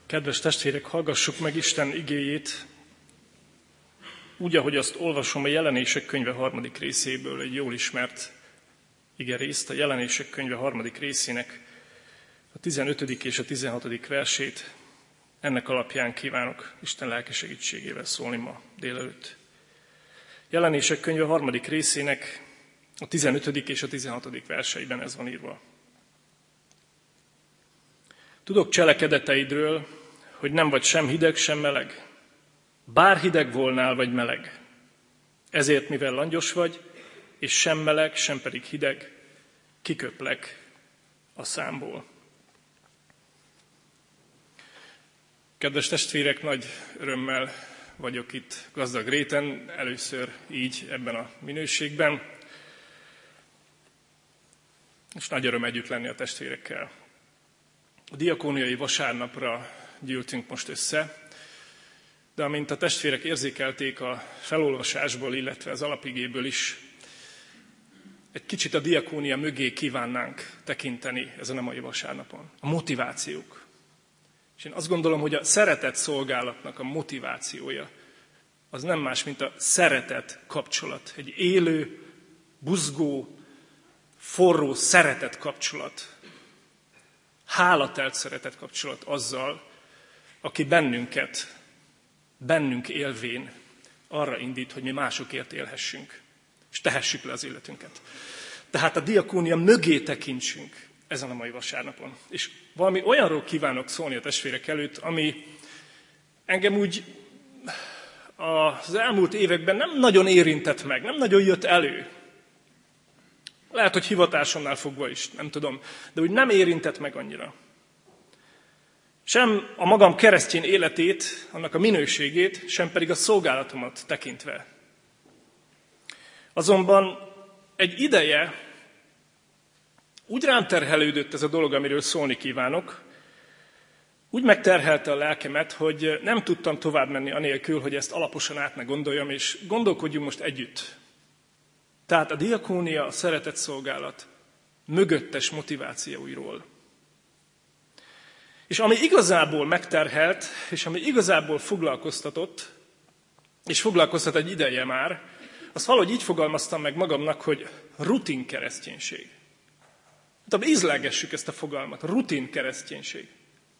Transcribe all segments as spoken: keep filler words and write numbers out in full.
Kedves testvérek, hallgassuk meg Isten igéjét, úgy, ahogy azt olvasom a Jelenések könyve harmadik részéből, egy jól ismert igerészt, a Jelenések könyve harmadik részének a tizenötödik és a tizenhatodik versét. Ennek alapján kívánok Isten lelke segítségével szólni ma délelőtt. Jelenések könyve harmadik részének a tizenötödik és a tizenhatodik verseiben ez van írva. Tudok cselekedeteidről, hogy nem vagy sem hideg, sem meleg. Bár hideg volnál, vagy meleg. Ezért, mivel langyos vagy, és sem meleg, sem pedig hideg, kiköplek a számból. Kedves testvérek, nagy örömmel vagyok itt Gazdag Réten, először így ebben a minőségben, és nagy öröm együtt lenni a testvérekkel. A diakóniai vasárnapra gyűltünk most össze, de amint a testvérek érzékelték a felolvasásból, illetve az alapigéből is, egy kicsit a diakónia mögé kívánnánk tekinteni ezen a mai vasárnapon. A motivációk. És én azt gondolom, hogy a szeretet szolgálatnak a motivációja az nem más, mint a szeretet kapcsolat. Egy élő, buzgó, forró szeretet kapcsolat. Hálatelt szeretet kapcsolat azzal, aki bennünket, bennünk élvén arra indít, hogy mi másokért élhessünk, és tehessük le az életünket. Tehát a diakónia mögé tekintsünk ezen a mai vasárnapon. És valami olyanról kívánok szólni a testvérek előtt, ami engem úgy az elmúlt években nem nagyon érintett meg, nem nagyon jött elő. Lehet, hogy hivatásomnál fogva is, nem tudom, de úgy nem érintett meg annyira. Sem a magam keresztény életét, annak a minőségét, sem pedig a szolgálatomat tekintve. Azonban egy ideje úgy rám terhelődött ez a dolog, amiről szólni kívánok, úgy megterhelte a lelkemet, hogy nem tudtam tovább menni anélkül, hogy ezt alaposan át ne gondoljam, és gondolkodjunk most együtt. Tehát a diakónia, a szeretetszolgálat mögöttes motivációiról. És ami igazából megterhelt, és ami igazából foglalkoztatott, és foglalkoztat egy ideje már, azt valahogy így fogalmaztam meg magamnak, hogy rutin kereszténység. Tehát ízlelgessük ezt a fogalmat, rutin kereszténység.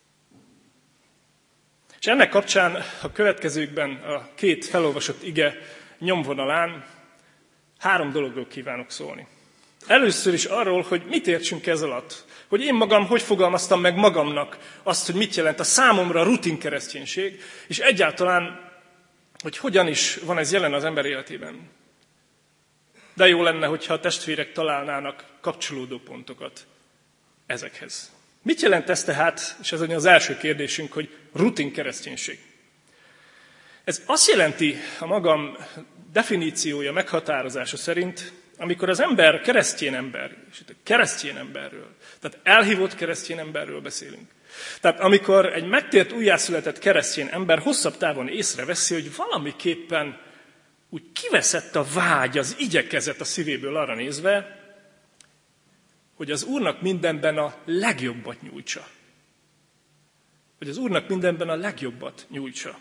És ennek kapcsán a következőkben a két felolvasott ige nyomvonalán három dologról kívánok szólni. Először is arról, hogy mit értsünk ez alatt. Hogy én magam hogy fogalmaztam meg magamnak azt, hogy mit jelent a számomra a rutin kereszténység, és egyáltalán, hogy hogyan is van ez jelen az ember életében. De jó lenne, hogyha a testvérek találnának kapcsolódó pontokat ezekhez. Mit jelent ez tehát, és ez az első kérdésünk, hogy rutin kereszténység? Ez azt jelenti a magam definíciója, meghatározása szerint, amikor az ember keresztény ember, és itt a keresztény emberről, tehát elhívott keresztény emberről beszélünk. Tehát amikor egy megtért újjászületett keresztény ember hosszabb távon észreveszi, hogy valamiképpen úgy kiveszett a vágy, az igyekezet a szívéből arra nézve, hogy az Úrnak mindenben a legjobbat nyújtsa. Hogy az Úrnak mindenben a legjobbat nyújtsa.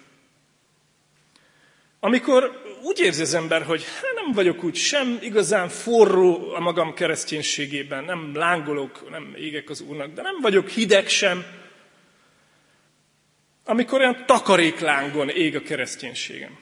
Amikor úgy érzi az ember, hogy nem vagyok úgy sem igazán forró a magam kereszténységében, nem lángolok, nem égek az Úrnak, de nem vagyok hideg sem. Amikor olyan takaréklángon ég a kereszténységem.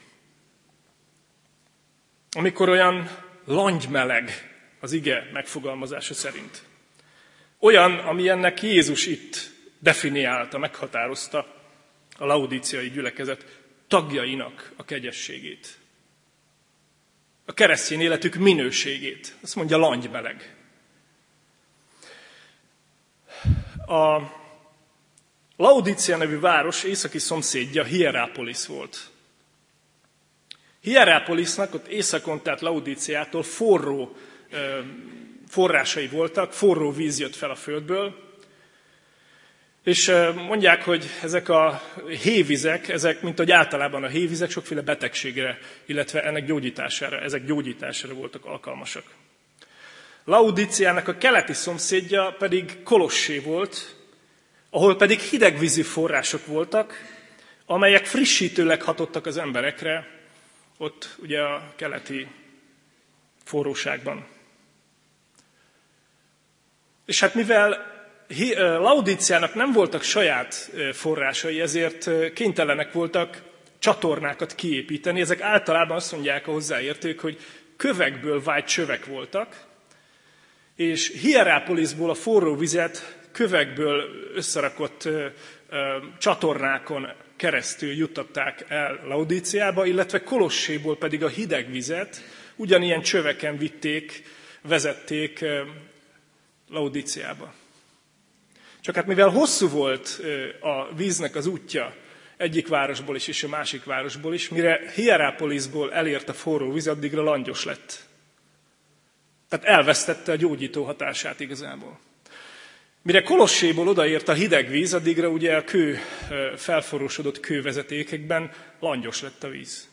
Amikor olyan langymeleg az ige megfogalmazása szerint. Olyan, ami ennek Jézus itt definiálta, meghatározta a laudíciai gyülekezet tagjainak a kegyességét. A keresztény életük minőségét. Azt mondja, langymeleg. A Laodícia nevű város északi szomszédja Hierápolis volt. Hierápolisnak ott északon, tehát Laodíciától forró forrásai voltak, forró víz jött fel a földből, és mondják, hogy ezek a hévizek, ezek, mint ahogy általában a hévizek, sokféle betegségre, illetve ennek gyógyítására, ezek gyógyítására voltak alkalmasak. Laodíciának a keleti szomszédja pedig Kolossé volt, ahol pedig hidegvízű források voltak, amelyek frissítőleg hatottak az emberekre, ott ugye a keleti forróságban. És hát mivel Laodíciának nem voltak saját forrásai, ezért kénytelenek voltak csatornákat kiépíteni. Ezek általában azt mondják a hozzáértők, hogy kövekből vájt csövek voltak, és Hierápolisból a forró vizet kövekből összerakott ö, ö, csatornákon keresztül juttatták el Laodíciába, illetve Kolosséból pedig a hideg vizet ugyanilyen csöveken vitték, vezették ö, Laodíciába. Csak hát mivel hosszú volt ö, a víznek az útja egyik városból is és a másik városból is, mire Hierápolisból elért a forró víz, addigra langyos lett. Tehát elvesztette a gyógyító hatását igazából. Mire Kolosséból odaért a hideg víz, addigra ugye a kő, felforrósodott kővezetékekben langyos lett a víz.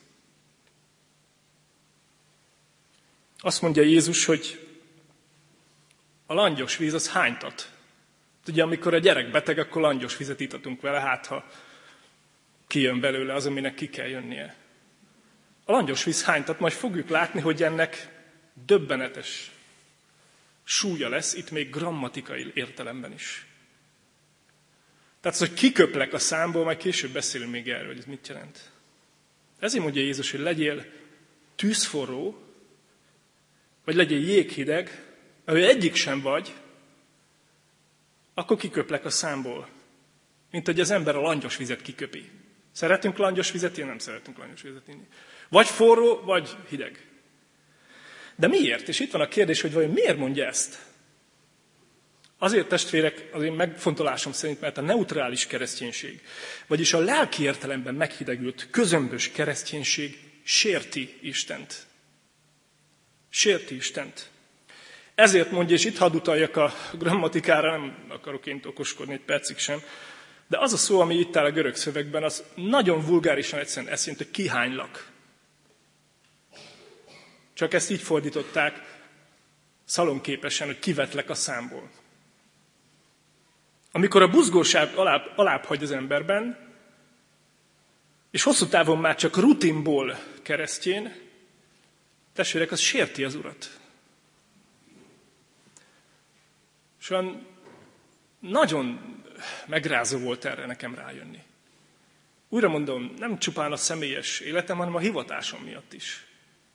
Azt mondja Jézus, hogy a langyos víz az hánytat. Ugye amikor a gyerek beteg, akkor langyos vizet itatunk vele, hát ha kijön belőle az, aminek ki kell jönnie. A langyos víz hánytat, majd fogjuk látni, hogy ennek döbbenetes súlya lesz, itt még grammatikai értelemben is. Tehát az, hogy kiköplek a számból, majd később beszélünk még erről, hogy ez mit jelent. Ezért mondja Jézus, hogy legyél tűzforró, vagy legyél jéghideg, ahogy egyik sem vagy, akkor kiköplek a számból. Mint hogy az ember a langyos vizet kiköpi. Szeretünk langyos vizet, én nem szeretünk langyos vizet inni. Vagy forró, vagy hideg. De miért? És itt van a kérdés, hogy vajon miért mondja ezt? Azért, testvérek, az én megfontolásom szerint, mert a neutrális kereszténység, vagyis a lelki értelemben meghidegült, közömbös kereszténység sérti Istent. Sérti Istent. Ezért mondja, és itt hadd utaljak a grammatikára, nem akarok én okoskodni egy percig sem, de az a szó, ami itt áll a görög szövegben, az nagyon vulgárisan egyszerűen ezt jelenti, hogy kihánylak. Csak ezt így fordították szalonképesen, hogy kivetlek a számból. Amikor a buzgóság alább, alább hagy az emberben, és hosszú távon már csak rutinból keresztjén, testvérek, az sérti az Urat. És olyan nagyon megrázó volt erre nekem rájönni. Újra mondom, nem csupán a személyes életem, hanem a hivatásom miatt is.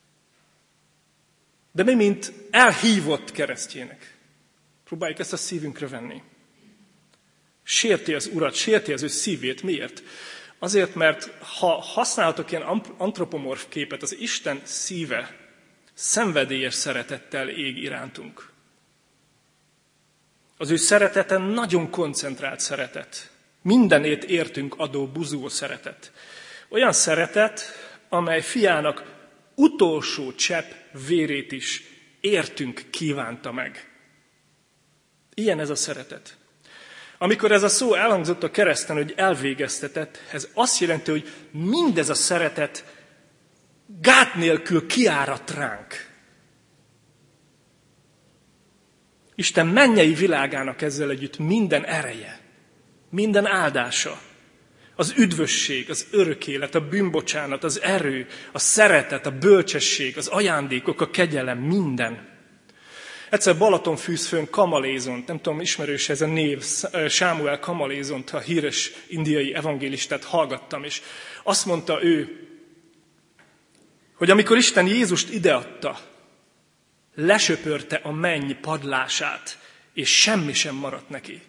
De mi, mint elhívott keresztjének, próbáljuk ezt a szívünkre venni. Sérti az Urat, sérti az ő szívét. Miért? Azért, mert ha használhatok ilyen antropomorf képet, az Isten szíve szenvedélyes szeretettel ég irántunk. Az ő szeretete nagyon koncentrált szeretet. Mindenét értünk adó buzgó szeretet. Olyan szeretet, amely fiának utolsó csepp vérét is értünk kívánta meg. Ilyen ez a szeretet. Amikor ez a szó elhangzott a kereszten, hogy elvégeztetett, ez azt jelenti, hogy mindez a szeretet gát nélkül kiárat ránk. Isten mennyei világának ezzel együtt minden ereje, minden áldása, az üdvösség, az örök élet, a bűnbocsánat, az erő, a szeretet, a bölcsesség, az ajándékok, a kegyelem, minden. Egyszer Balatonfűzfőn Kamalézont, nem tudom, ismerős ez a név, Sámuel Kamalézont, a híres indiai evangélistát hallgattam, és azt mondta ő, hogy amikor Isten Jézust ideadta, lesöpörte a menny padlását, és semmi sem maradt neki.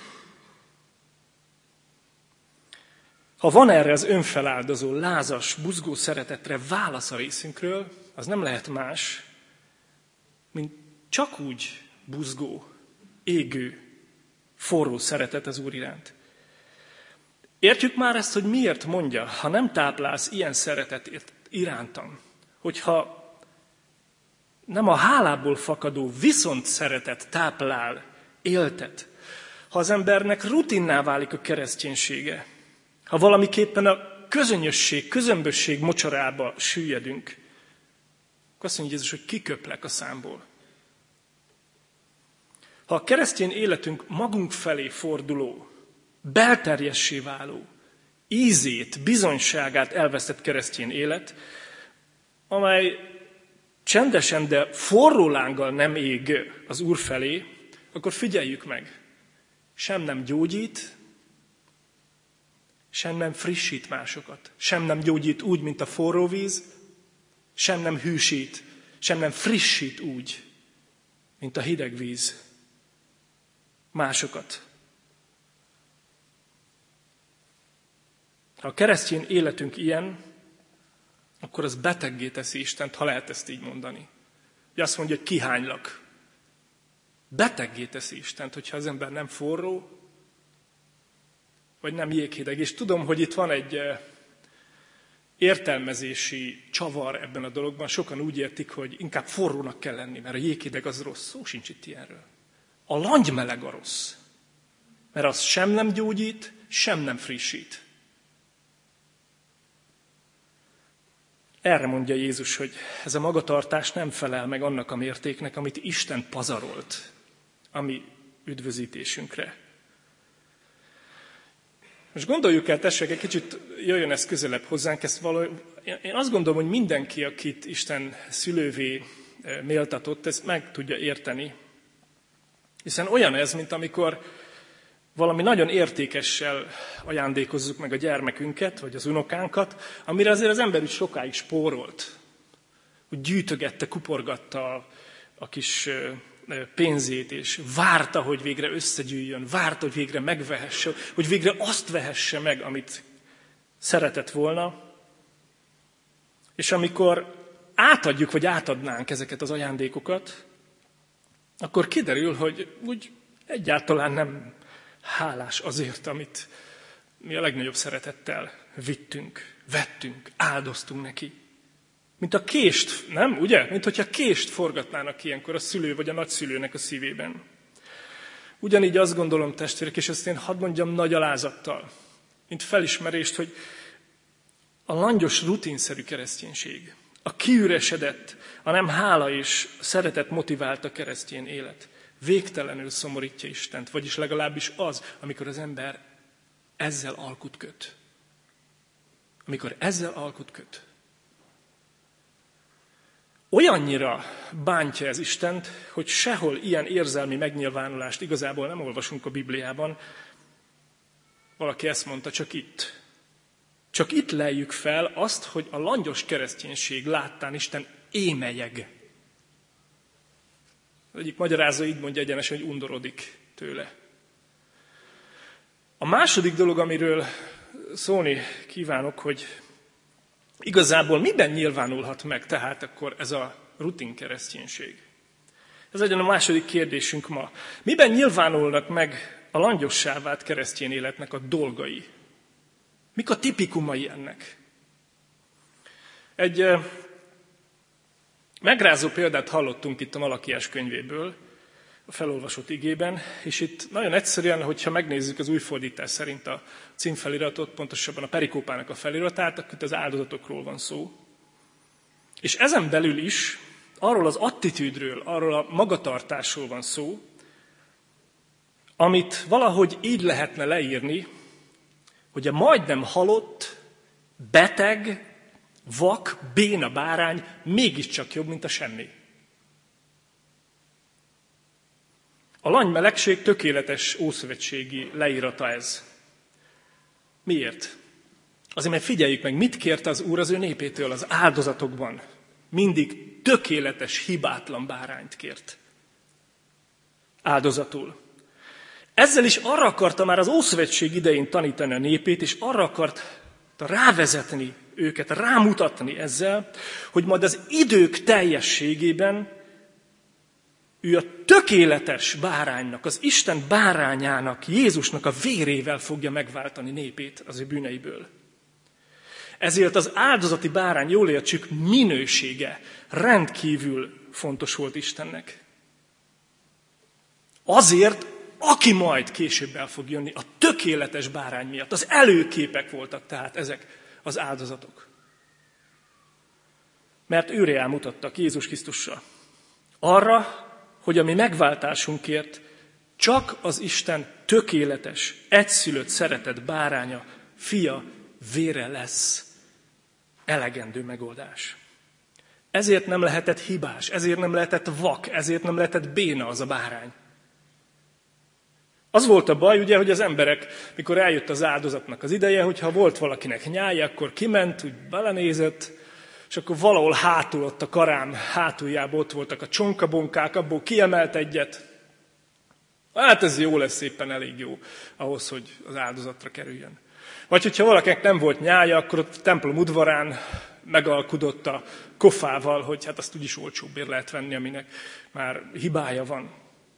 Ha van erre az önfeláldozó, lázas, buzgó szeretetre válasz a részünkről, az nem lehet más, mint csak úgy buzgó, égő, forró szeretet az Úr iránt. Értjük már ezt, hogy miért mondja, ha nem táplálsz ilyen szeretet irántam, hogyha nem a hálából fakadó viszont szeretet táplál, éltet, ha az embernek rutinná válik a kereszténysége, ha valamiképpen a közönösség, közömbösség mocsarába süllyedünk, akkor azt mondja Jézus, hogy kiköplek a számból. Ha a keresztény életünk magunk felé forduló, belterjessé váló, ízét, bizonyságát elvesztett keresztény élet, amely csendesen, de forró lánggal nem ég az Úr felé, akkor figyeljük meg, sem nem gyógyít, sem nem frissít másokat, sem nem gyógyít úgy, mint a forró víz, sem nem hűsít, sem nem frissít úgy, mint a hideg víz másokat. Ha a keresztény életünk ilyen, akkor az beteggé teszi Istent, ha lehet ezt így mondani. Ugye azt mondja, hogy kihánylak. Beteggé teszi Istent, hogyha az ember nem forró, vagy nem jéghideg. És tudom, hogy itt van egy értelmezési csavar ebben a dologban. Sokan úgy értik, hogy inkább forrónak kell lenni, mert a jéghideg az rossz. Szó sincs itt ilyenről. A langymeleg a rossz. Mert az sem nem gyógyít, sem nem frissít. Erre mondja Jézus, hogy ez a magatartás nem felel meg annak a mértéknek, amit Isten pazarolt a mi üdvözítésünkre. Most gondoljuk el, tessék, egy kicsit jöjjön ez közelebb hozzánk. Ezt való, én azt gondolom, hogy mindenki, akit Isten szülővé méltatott, ezt meg tudja érteni. Hiszen olyan ez, mint amikor valami nagyon értékessel ajándékozzuk meg a gyermekünket, vagy az unokánkat, amire azért az ember úgy sokáig spórolt. Úgy gyűjtögette, kuporgatta a, a kis pénzét, és várta, hogy végre összegyűjjön, várta, hogy végre megvehesse, hogy végre azt vehesse meg, amit szeretett volna. És amikor átadjuk, vagy átadnánk ezeket az ajándékokat, akkor kiderül, hogy úgy egyáltalán nem hálás azért, amit mi a legnagyobb szeretettel vittünk, vettünk, áldoztunk neki. Mint a kést, nem? Ugye? Mint hogyha kést forgatnának ilyenkor a szülő vagy a nagyszülőnek a szívében. Ugyanígy azt gondolom, testvérek, és ezt én hadd mondjam nagy alázattal, mint felismerést, hogy a langyos, rutinszerű kereszténység, a kiüresedett, a nem hála és szeretet motiválta keresztény élet végtelenül szomorítja Istent, vagyis legalábbis az, amikor az ember ezzel alkut köt. Amikor ezzel alkut köt. Olyannyira bántja ez Istent, hogy sehol ilyen érzelmi megnyilvánulást igazából nem olvasunk a Bibliában. Valaki ezt mondta, csak itt. Csak itt lejjük fel azt, hogy a langyos kereszténység láttán Isten émelyeg. Az egyik magyarázó így mondja egyenesen, hogy undorodik tőle. A második dolog, amiről szólni kívánok, hogy igazából miben nyilvánulhat meg tehát akkor ez a rutin kereszténység? Ez legyen a második kérdésünk ma. Miben nyilvánulnak meg a langyossá vált keresztény életnek a dolgai? Mik a tipikumai ennek? Egy megrázó példát hallottunk itt a Malakiás könyvéből, a felolvasott igében, és itt nagyon egyszerűen, hogyha megnézzük az új fordítás szerint a címfeliratot, pontosabban a perikópának a feliratát, akkor itt az áldozatokról van szó. És ezen belül is arról az attitűdről, arról a magatartásról van szó, amit valahogy így lehetne leírni, hogy a majdnem halott, beteg, vak, béna bárány mégiscsak jobb, mint a semmi. A lanymelegség tökéletes ószövetségi leírata ez. Miért? Azért, mert figyeljük meg, mit kérte az Úr az ő népétől az áldozatokban. Mindig tökéletes, hibátlan bárányt kért. Áldozatul. Ezzel is arra akarta már az Ószövetség idején tanítani a népét, és arra akarta rávezetni őket, rámutatni ezzel, hogy majd az idők teljességében ő a tökéletes báránynak, az Isten bárányának, Jézusnak a vérével fogja megváltani népét az ő bűneiből. Ezért az áldozati bárány, jól értsük, minősége rendkívül fontos volt Istennek. Azért, aki majd később el fog jönni, a tökéletes bárány miatt. Az előképek voltak tehát ezek az áldozatok. Mert őre elmutattak Jézus Krisztusra. Arra, hogy a mi megváltásunkért Csak az Isten tökéletes, egyszülött szeretett báránya, fia vére lesz elegendő megoldás. Ezért nem lehetett hibás, ezért nem lehetett vak, ezért nem lehetett béna az a bárány. Az volt a baj, ugye, hogy az emberek, mikor eljött az áldozatnak az ideje, hogyha volt valakinek nyája, akkor kiment, úgy belenézett, és akkor valahol hátul, ott a karám hátuljában ott voltak a csonkabonkák, abból kiemelt egyet. Hát ez jó lesz, éppen elég jó ahhoz, hogy az áldozatra kerüljön. Vagy hogyha valakinek nem volt nyája, akkor ott a templom udvarán megalkudott a kofával, hogy hát azt úgyis olcsóbbért lehet venni, aminek már hibája van.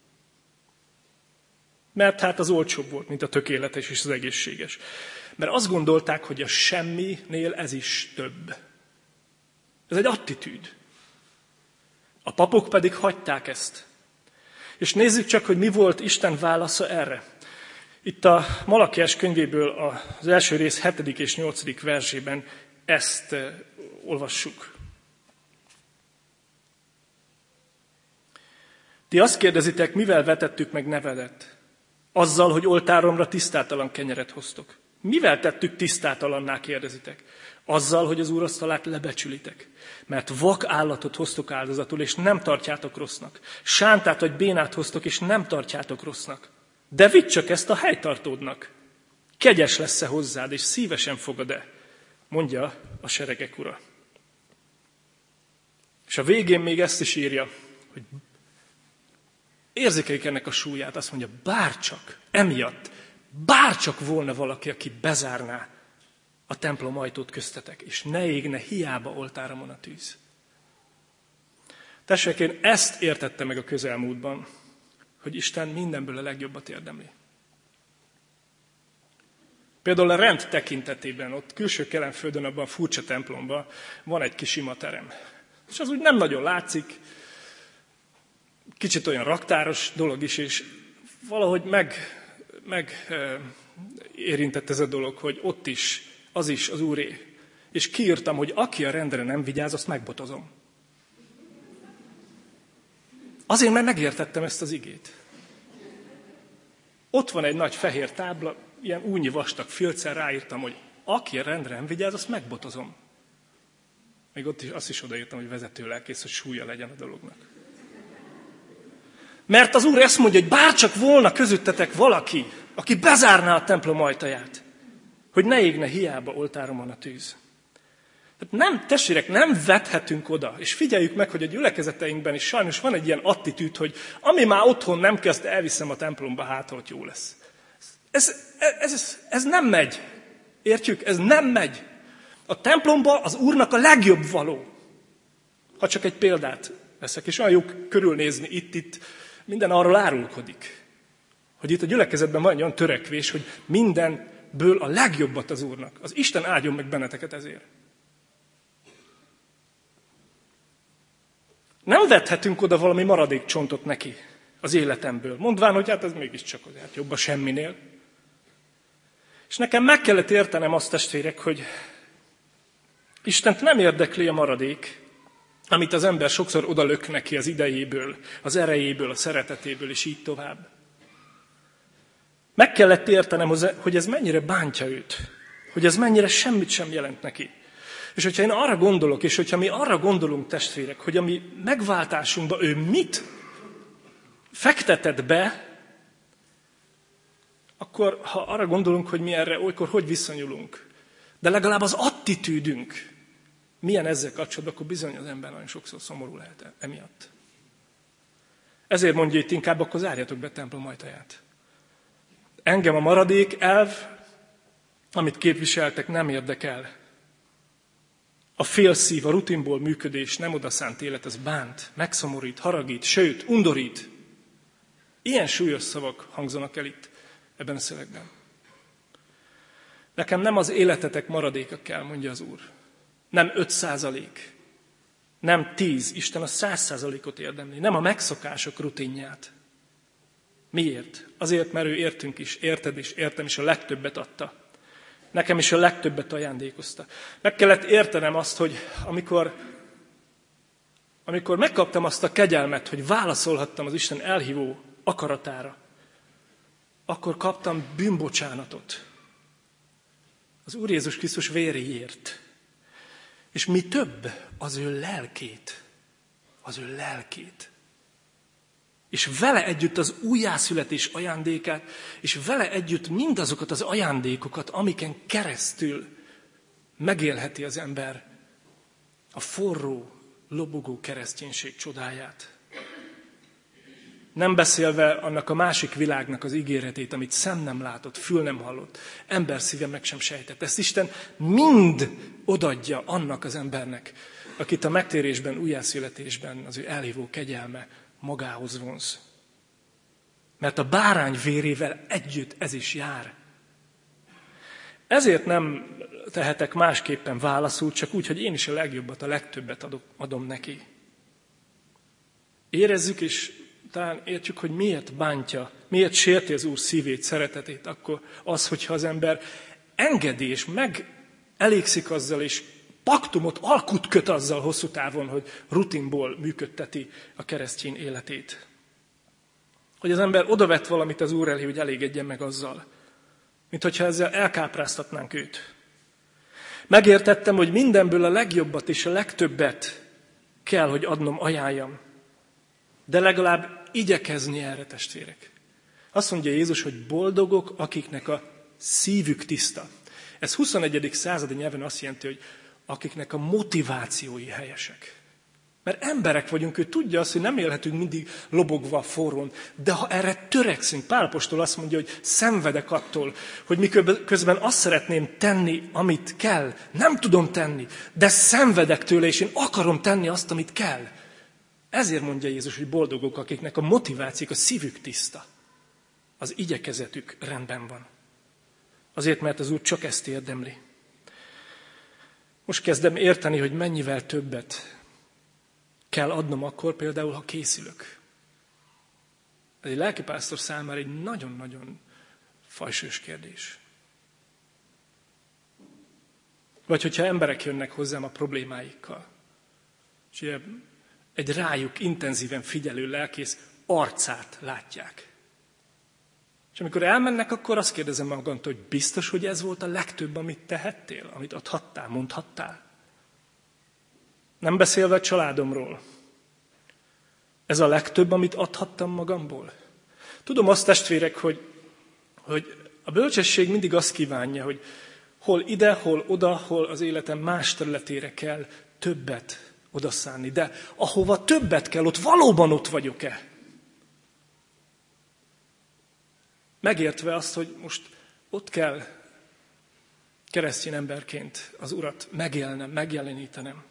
Mert hát az olcsóbb volt, mint a tökéletes és az egészséges. Mert azt gondolták, hogy a semminél ez is több. Ez egy attitűd. A papok pedig hagyták ezt. És nézzük csak, hogy mi volt Isten válasza erre. Itt a Malakiás könyvéből az első rész hetedik és nyolcadik versében ezt olvassuk. Ti azt kérdezitek, mivel vetettük meg nevedet? Azzal, hogy oltáromra tisztátalan kenyeret hoztok. Mivel tettük tisztátalanná, kérdezitek? Azzal, hogy az úrasztalát lebecsülitek. Mert vak állatot hoztok áldozatul, és nem tartjátok rossznak. Sántát vagy bénát hoztok, és nem tartjátok rossznak. De vidd csak ezt a helytartódnak. Kegyes lesz-e hozzád, és szívesen fogad-e? Mondja a seregek ura. És a végén még ezt is írja, hogy érzékeljük ennek a súlyát, azt mondja, bárcsak, emiatt, bárcsak volna valaki, aki bezárná a templom ajtót köztetek, és ne égne hiába oltáromon a tűz. Tessék, én ezt értettem meg a közelmúltban, hogy Isten mindenből a legjobbat érdemli. Például a rend tekintetében, ott külső Kelenföldön, abban a furcsa templomban van egy kis imaterem. És az úgy nem nagyon látszik, kicsit olyan raktáros dolog is, és valahogy meg, meg e, érintett ez a dolog, hogy ott is, az is az Úré. És kiírtam, hogy aki a rendre nem vigyáz, azt megbotozom. Azért, mert megértettem ezt az igét. Ott van egy nagy fehér tábla, ilyen únyi vastag filccel ráírtam, hogy aki a rendre nem vigyáz, azt megbotozom. Még ott is azt is odaírtam, hogy vezetőlelkész, hogy súlya legyen a dolognak. Mert az Úr ezt mondja, hogy bárcsak volna közöttetek valaki, aki bezárná a templom ajtaját, hogy ne égne hiába oltáromon a tűz. Tehát nem, testvérek, nem vethetünk oda, és figyeljük meg, hogy a gyülekezeteinkben is sajnos van egy ilyen attitűd, hogy ami már otthon nem kezd, elviszem a templomba, hát hogy jó lesz. Ez, ez, ez, ez nem megy. Értjük? Ez nem megy. A templomba az Úrnak a legjobb való. Ha csak egy példát veszek, és olyan jó körülnézni itt-itt, minden arról árulkodik, hogy itt a gyülekezetben van egy olyan törekvés, hogy mindenből a legjobbat az Úrnak. Az Isten áldjon meg benneteket ezért. Nem vethetünk oda valami maradék csontot neki az életemből, mondván, hogy hát ez mégiscsak hát jobb a semminél. És nekem meg kellett értenem azt, testvérek, hogy Istent nem érdekli a maradék, amit az ember sokszor odalök neki az idejéből, az erejéből, a szeretetéből, és így tovább. Meg kellett értenem, hogy ez mennyire bántja őt, hogy ez mennyire semmit sem jelent neki. És hogyha én arra gondolok, és hogyha mi arra gondolunk, testvérek, hogy a mi megváltásunkba ő mit fektetett be, akkor ha arra gondolunk, hogy mi erre olykor hogy viszonyulunk, de legalább az attitűdünk milyen ezzel kapcsolatban, akkor bizony az ember nagyon sokszor szomorú lehet emiatt. Ezért mondja itt inkább, akkor zárjatok be templom ajtaját. Engem a maradék elv, amit képviseltek, nem érdekel. A félszív, a rutinból működés, nem odaszánt élet, ez bánt, megszomorít, haragít, sőt, undorít. Ilyen súlyos szavak hangzanak el itt, ebben a szövegben. Nekem nem az életetek maradéka kell, mondja az Úr. Nem öt százalék, nem tíz, Isten a száz százalékot érdemli, nem a megszokások rutinját. Miért? Azért, mert ő értünk is, érted is, értem is, a legtöbbet adta. Nekem is a legtöbbet ajándékozta. Meg kellett értenem azt, hogy amikor, amikor megkaptam azt a kegyelmet, hogy válaszolhattam az Isten elhívó akaratára, akkor kaptam bűnbocsánatot az Úr Jézus Krisztus véréért. És mi több, az ő lelkét, az ő lelkét. És vele együtt az újjászületés ajándékát, és vele együtt mindazokat az ajándékokat, amiken keresztül megélheti az ember a forró, lobogó kereszténység csodáját. Nem beszélve annak a másik világnak az ígéretét, amit szem nem látott, fül nem hallott, ember szíve meg sem sejtett. Ezt Isten mind odaadja annak az embernek, akit a megtérésben, újjászületésben az ő elhívó kegyelme magához vonz. Mert a bárány vérével együtt ez is jár. Ezért nem tehetek másképpen válaszul, csak úgy, hogy én is a legjobbat, a legtöbbet adok, adom neki. Érezzük és talán értjük, hogy miért bántja, miért sérti az Úr szívét, szeretetét, akkor az, hogyha az ember engedi és megelégszik azzal, és paktumot, alkut köt azzal hosszú távon, hogy rutinból működteti a keresztény életét. Hogy az ember odavett valamit az Úr elé, hogy elégedjen meg azzal. Mint hogyha ezzel elkápráztatnánk őt. Megértettem, hogy mindenből a legjobbat és a legtöbbet kell, hogy adnom, ajánljam. De legalább igyekezni erre, testvérek. Azt mondja Jézus, hogy boldogok, akiknek a szívük tiszta. Ez huszonegyedik századi nyelven azt jelenti, hogy akiknek a motivációi helyesek. Mert emberek vagyunk, ő tudja azt, hogy nem élhetünk mindig lobogva a forrón, de ha erre törekszünk, Pál apostol azt mondja, hogy szenvedek attól, hogy miközben azt szeretném tenni, amit kell, nem tudom tenni, de szenvedek tőle, és én akarom tenni azt, amit kell. Ezért mondja Jézus, hogy boldogok, akiknek a motivációk, a szívük tiszta. Az igyekezetük rendben van. Azért, mert az Úr csak ezt érdemli. Most kezdem érteni, hogy mennyivel többet kell adnom akkor például, ha készülök. Ez egy lelkipásztor számára egy nagyon-nagyon fajsős kérdés. Vagy hogyha emberek jönnek hozzám a problémáikkal, és ugye egy rájuk intenzíven figyelő lelkész arcát látják. És amikor elmennek, akkor azt kérdezem magamtól, hogy biztos, hogy ez volt a legtöbb, amit tehettél, amit adhattál, mondhattál? Nem beszélve a családomról. Ez a legtöbb, amit adhattam magamból? Tudom azt, testvérek, hogy, hogy a bölcsesség mindig azt kívánja, hogy hol ide, hol oda, hol az életem más területére kell többet odaszánni. De ahova többet kell, ott valóban ott vagyok-e? Megértve azt, hogy most ott kell keresztény emberként az Urat megélnem, megjelenítenem.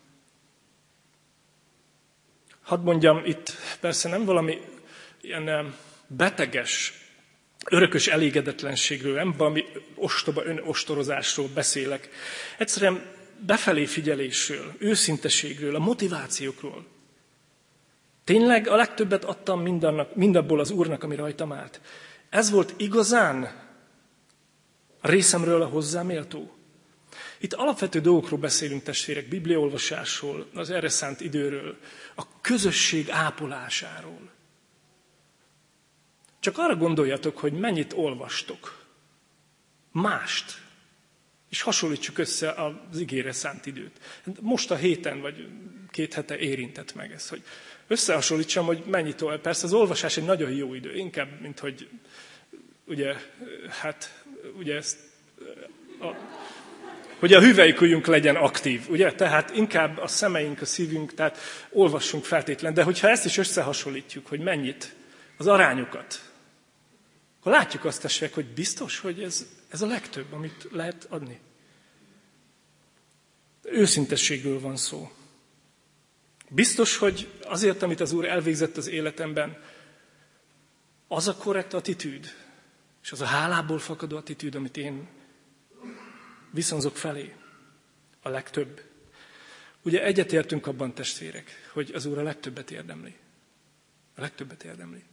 Hadd mondjam, itt persze nem valami ilyen beteges, örökös elégedetlenségről, nem valami ostoba önostorozásról beszélek. Egyszerűen befelé figyelésről, őszinteségről, a motivációkról. Tényleg a legtöbbet adtam mindannak, mindabból az Úrnak, ami rajtam állt. Ez volt igazán a részemről a hozzám méltó. Itt alapvető dolgokról beszélünk, testvérek, bibliaolvasásról, az erre szánt időről, a közösség ápolásáról. Csak arra gondoljatok, hogy mennyit olvastok. Mást. És hasonlítsuk össze az igére szánt időt. Most a héten, vagy két hete érintett meg ez, hogy összehasonlítsam, hogy mennyit olvasok. Persze az olvasás egy nagyon jó idő, inkább, mint hogy ugye, hát, ugye ezt, a, hogy a hüvelykujjunk legyen aktív, ugye? Tehát inkább a szemeink, a szívünk, tehát olvassunk feltétlen. De hogyha ezt is összehasonlítjuk, hogy mennyit, az arányokat, akkor látjuk azt, testvérek, hogy biztos, hogy ez, ez a legtöbb, amit lehet adni. Őszintességről van szó. Biztos, hogy azért, amit az Úr elvégzett az életemben, az a korrekt attitűd, és az a hálából fakadó attitűd, amit én viszonzok felé, a legtöbb. Ugye egyetértünk abban, testvérek, hogy az Úr a legtöbbet érdemli. A legtöbbet érdemli.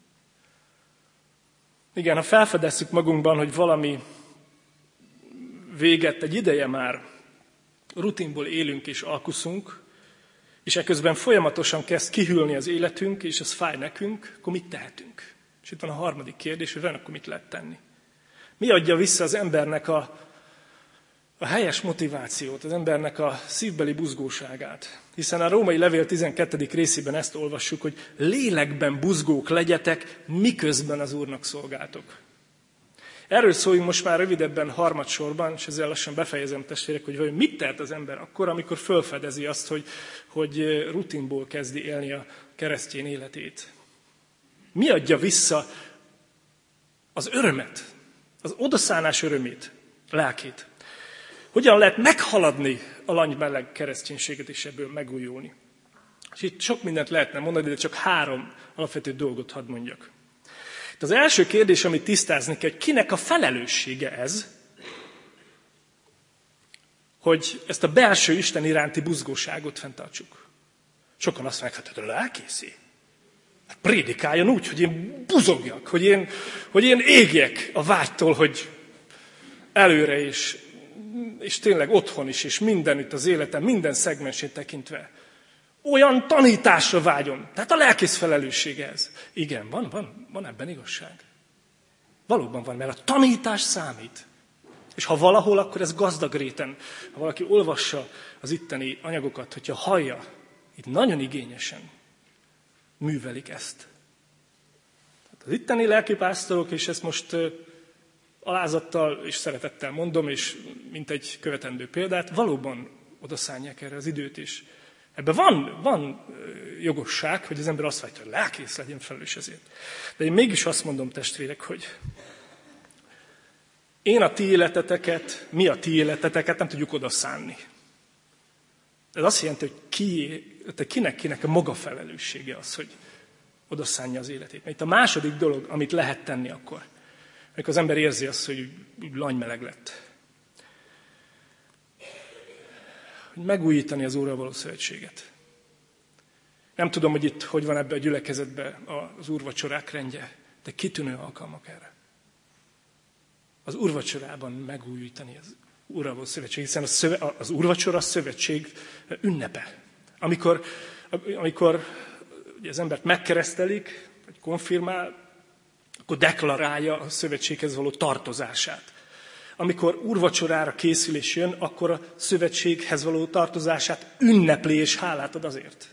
Igen, ha felfedezzük magunkban, hogy valami véget, egy ideje már rutinból élünk és alkuszunk, és eközben folyamatosan kezd kihűlni az életünk, és ez fáj nekünk, akkor mit tehetünk? És itt van a harmadik kérdés, hogy van, akkor mit lehet tenni? Mi adja vissza az embernek a, a helyes motivációt, az embernek a szívbeli buzgóságát? Hiszen a római levél tizenkettedik részében ezt olvassuk, hogy lélekben buzgók legyetek, miközben az Úrnak szolgáltok. Erről szóljunk most már rövidebben harmadsorban, és ezzel lassan befejezem, testvérek, hogy vajon mit tehet az ember akkor, amikor felfedezi azt, hogy, hogy rutinból kezdi élni a keresztény életét. Mi adja vissza az örömet, az odaszánás örömét, lelkét? Hogyan lehet meghaladni a langymeleg kereszténységet és ebből megújulni? És itt sok mindent lehetne mondani, de csak három alapvető dolgot hadd mondjak. Itt az első kérdés, amit tisztázni kell, hogy kinek a felelőssége ez, hogy ezt a belső Isten iránti buzgóságot fenntartsuk. Sokan azt mondják, hát a lelkészé. Prédikáljon úgy, hogy én buzogjak, hogy én, hogy én égjek a vágytól, hogy előre is, és tényleg otthon is, és mindenütt az életem, minden szegmensét tekintve. Olyan tanításra vágyom. Tehát a lelkész felelőssége ez. Igen, van, van, van ebben igazság. Valóban van, mert a tanítás számít. És ha valahol, akkor ez gazdag réten. Ha valaki olvassa az itteni anyagokat, hogyha hallja, itt nagyon igényesen művelik ezt. Tehát az itteni lelkipásztorok, és ezt most alázattal és szeretettel mondom, és mint egy követendő példát, valóban odaszánják erre az időt is. Ebben van, van jogosság, hogy az ember azt várja, hogy lelkész legyen felelős ezért. De én mégis azt mondom, testvérek, hogy én a ti életeteket, mi a ti életeteket nem tudjuk odaszánni. Ez azt jelenti, hogy ki, kinek, kinek a maga felelőssége az, hogy odaszánja az életét. Mert itt a második dolog, amit lehet tenni akkor, amikor az ember érzi azt, hogy úgy langymeleg lett. Hogy megújítani az Úrral való szövetséget. Nem tudom, hogy itt hogy van ebbe a gyülekezetbe az úrvacsorák rendje, de kitűnő alkalmak erre. Az úrvacsorában megújítani az Úrral való szövetség, hiszen a szöve, az úrvacsora a szövetség ünnepe. Amikor, amikor ugye az embert megkeresztelik, vagy konfirmál, akkor deklarálja a szövetséghez való tartozását. Amikor úrvacsorára készül és jön, akkor a szövetséghez való tartozását ünnepli és hálát ad azért.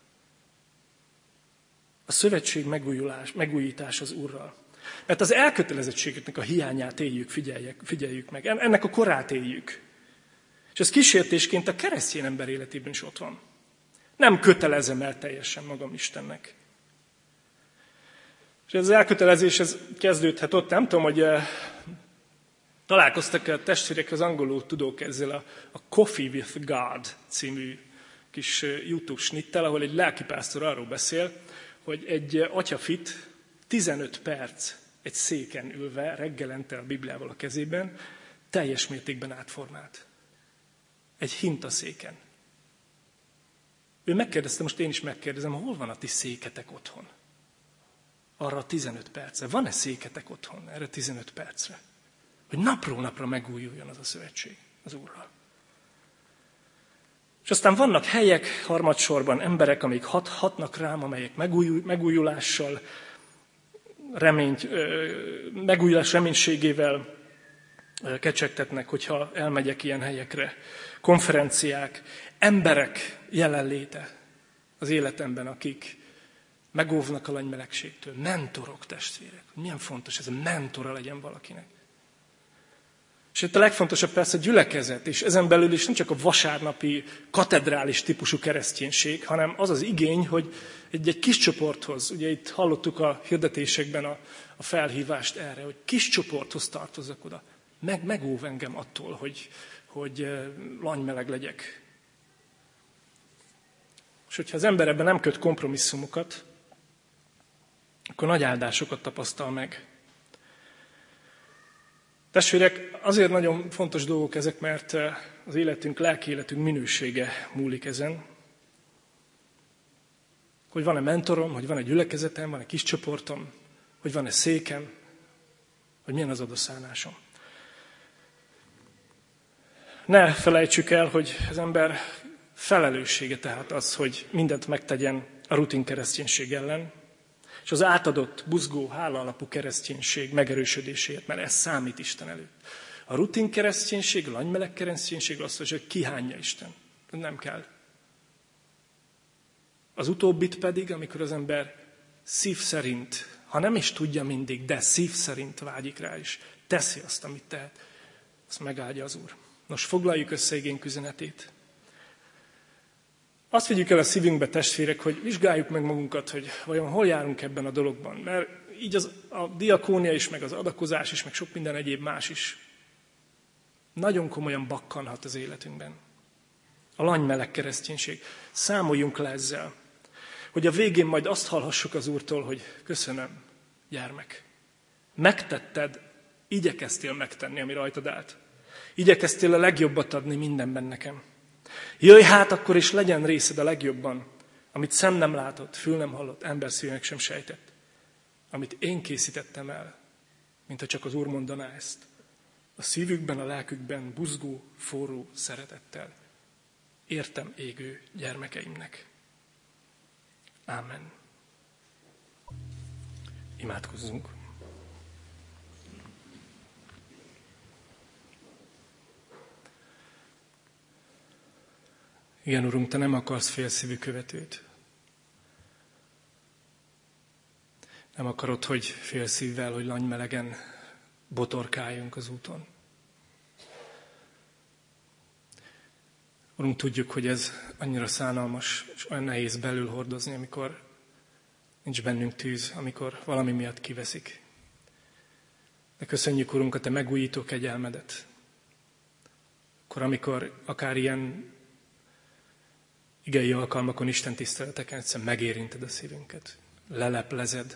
A szövetség megújulás, megújítás az Úrral. Mert az elkötelezettségeknek a hiányát éljük, figyeljük, figyeljük meg. Ennek a korát éljük. És ez kísértésként a keresztény ember életében is ott van. Nem kötelezem el teljesen magam Istennek. És ez az elkötelezés ez kezdődhet ott. Nem tudom, hogy eh, találkoztak a testvérek, az angolul tudók ezzel a, a Coffee with God című kis YouTube snittel, ahol egy lelkipásztor arról beszél, hogy egy atyafit tizenöt perc egy széken ülve, reggelente a Bibliával a kezében, teljes mértékben átformált. Egy hintaszéken. Ő megkérdezte, most én is megkérdezem, hol van a ti széketek otthon? Arra a tizenöt percre. Van-e széketek otthon erre tizenöt percre? Hogy napról napra megújuljon az a szövetség az Úrral. És aztán vannak helyek, harmadsorban emberek, amik hat, hatnak rám, amelyek megújul, megújulással, reményt, megújulás reménységével kecsegtetnek, hogyha elmegyek ilyen helyekre. Konferenciák, emberek jelenléte az életemben, akik megóvnak a langymelegségtől. Mentorok, testvérek. Milyen fontos ez, a mentora legyen valakinek. És itt a legfontosabb persze a gyülekezet, és ezen belül is nem csak a vasárnapi katedrális típusú kereszténység, hanem az az igény, hogy egy, egy kis csoporthoz, ugye itt hallottuk a hirdetésekben a, a felhívást erre, hogy kis csoporthoz tartozzak oda. Meg, megóv engem attól, hogy, hogy langymeleg legyek. És hogyha az ember ebben nem köt kompromisszumokat, akkor nagy áldásokat tapasztal meg. Testvérek, azért nagyon fontos dolgok ezek, mert az életünk, lelki életünk minősége múlik ezen. Hogy van-e mentorom, hogy van-e gyülekezetem, van-e kis csoportom, hogy van-e székem, hogy milyen az odaszánásom. Ne felejtsük el, hogy az ember felelőssége tehát az, hogy mindent megtegyen a rutin kereszténység ellen, És az átadott, buzgó, hála alapú kereszténység megerősödéséért, mert ez számít Isten előtt. A rutin kereszténység, a lanymeleg kereszténység azt mondja, hogy kihányja Isten. Nem kell. Az utóbbit pedig, amikor az ember szív szerint, ha nem is tudja mindig, de szív szerint vágyik rá is, teszi azt, amit tehet, azt megáldja az Úr. Nos, foglaljuk össze igénk üzenetét. Azt vigyük el a szívünkbe, testvérek, hogy vizsgáljuk meg magunkat, hogy vajon hol járunk ebben a dologban. Mert így az, a diakónia is, meg az adakozás is, meg sok minden egyéb más is nagyon komolyan bakkanhat az életünkben. A lanymeleg kereszténység. Számoljunk le ezzel, hogy a végén majd azt hallhassuk az Úrtól, hogy köszönöm, gyermek. Megtetted, igyekeztél megtenni, ami rajtad állt. Igyekeztél a legjobbat adni mindenben nekem. Jöjj hát akkor, és legyen részed a legjobban, amit szem nem látott, fül nem hallott, ember szívének sem sejtett. Amit én készítettem el, mint ha csak az Úr mondaná ezt. A szívükben, a lelkükben buzgó, forró szeretettel. Értem égő gyermekeimnek. Ámen. Imádkozzunk. Igen, Urunk, Te nem akarsz félszívű követőt. Nem akarod, hogy félszívvel, hogy lanymelegen botorkáljunk az úton. Urunk, tudjuk, hogy ez annyira szánalmas, és olyan nehéz belül hordozni, amikor nincs bennünk tűz, amikor valami miatt kiveszik. De köszönjük, Urunk, a Te megújító kegyelmedet. Akkor, amikor akár ilyen igei alkalmakon, Isten tiszteleteken egyszerűen megérinted a szívünket, leleplezed,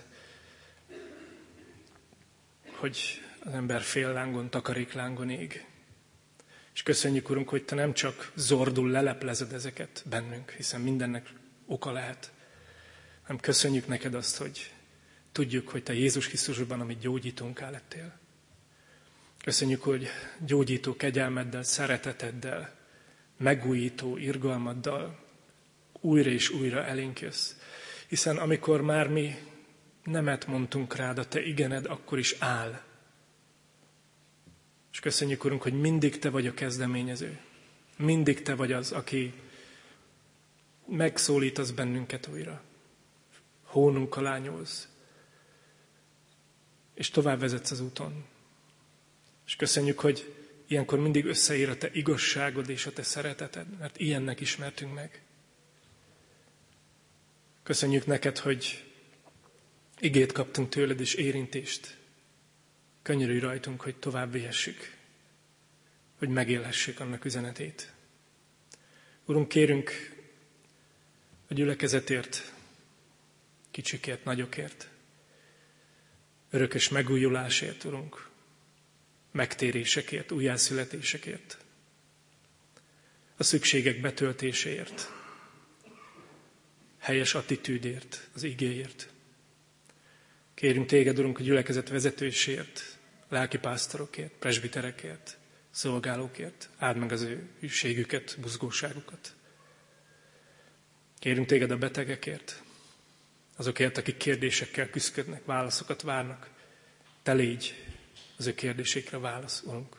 hogy az ember fél lángon, takaréklángon ég. És köszönjük, Urunk, hogy Te nem csak zordul leleplezed ezeket bennünk, hiszen mindennek oka lehet, hanem köszönjük neked azt, hogy tudjuk, hogy Te Jézus Krisztusban, amit gyógyítónká lettél. Köszönjük, hogy gyógyító kegyelmeddel, szereteteddel, megújító irgalmaddal újra és újra elénk jössz. Hiszen amikor már mi nemet mondtunk rád, a Te igened akkor is áll. És köszönjük, Urunk, hogy mindig Te vagy a kezdeményező. Mindig Te vagy az, aki megszólítasz bennünket újra. Hónunk alá nyúlsz. És tovább vezetsz az úton. És köszönjük, hogy ilyenkor mindig összeér a Te igazságod és a Te szereteted, mert ilyennek ismertünk meg. Köszönjük neked, hogy igét kaptunk tőled és érintést. Könyörülj rajtunk, hogy tovább vihessük, hogy megélhessük annak üzenetét. Urunk, kérünk a gyülekezetért, kicsikért, nagyokért, örökös megújulásért, Urunk, megtérésekért, újjászületésekért, a szükségek betöltéséért, helyes attitűdért, az igéért. Kérünk Téged, Urunk, a gyülekezet vezetőségért, lelkipásztorokért, presbiterekért, szolgálókért, áld meg az ő hűségüket, buzgóságukat. Kérünk Téged a betegekért, azokért, akik kérdésekkel küszködnek, válaszokat várnak. Te légy az ő kérdésekre válasz, Urunk.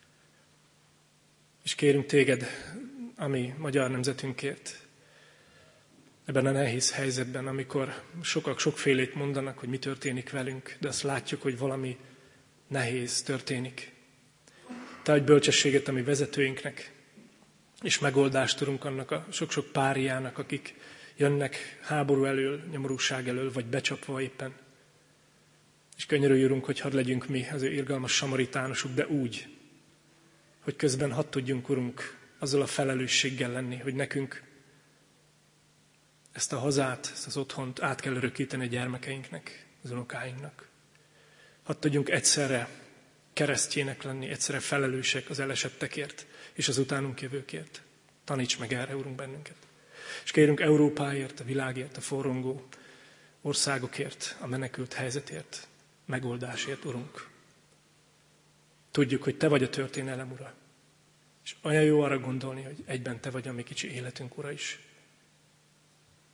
És kérünk Téged, ami magyar nemzetünkért, ebben a nehéz helyzetben, amikor sokak sokfélét mondanak, hogy mi történik velünk, de azt látjuk, hogy valami nehéz történik. Te adj bölcsességet a mi vezetőinknek, és megoldást tudunk annak a sok-sok páriának, akik jönnek háború elől, nyomorúság elől, vagy becsapva éppen. És könyörülj, Urunk, hogy hadd legyünk mi az ő irgalmas samaritánusuk, de úgy, hogy közben hadd tudjunk, Urunk, azzal a felelősséggel lenni, hogy nekünk ezt a hazát, ezt az otthont át kell örökíteni a gyermekeinknek, az unokáinknak. Hadd tudjunk egyszerre keresztjének lenni, egyszerre felelősek az elesettekért és az utánunk jövőkért. Taníts meg erre, Urunk, bennünket. És kérünk Európáért, a világért, a forrongó országokért, a menekült helyzetért, megoldásért, Urunk. Tudjuk, hogy Te vagy a történelem ura. És olyan jó arra gondolni, hogy egyben Te vagy a mi kicsi életünk ura is.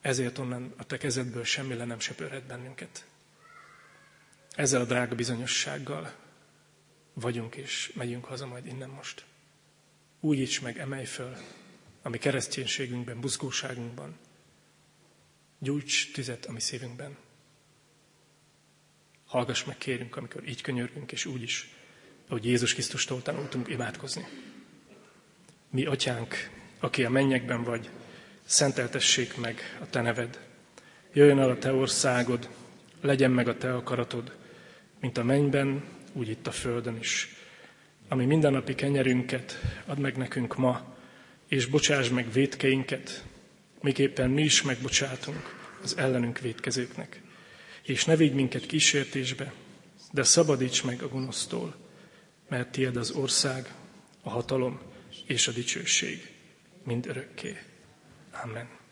ezért onnan a te kezedből semmi le nem söpörhet bennünket. Ezzel a drága bizonyossággal vagyunk és megyünk haza majd innen most. Újíts meg, emelj föl a mi kereszténységünkben, buzgóságunkban. Gyújts tüzet a mi szívünkben. Hallgass meg, kérünk, amikor így könyörgünk, és úgy is, ahogy Jézus Krisztustól tanultunk imádkozni. Mi, Atyánk, aki a mennyekben vagy, szenteltessék meg a te neved. Jöjjön el a te országod, legyen meg a te akaratod, mint a mennyben, úgy itt a földön is. Ami mindennapi kenyerünket add meg nekünk ma, és bocsáss meg vétkeinket, miképpen mi is megbocsátunk az ellenünk vétkezőknek. És ne vigy minket kísértésbe, de szabadíts meg a gonosztól, mert tiéd az ország, a hatalom és a dicsőség mind örökké. Amen.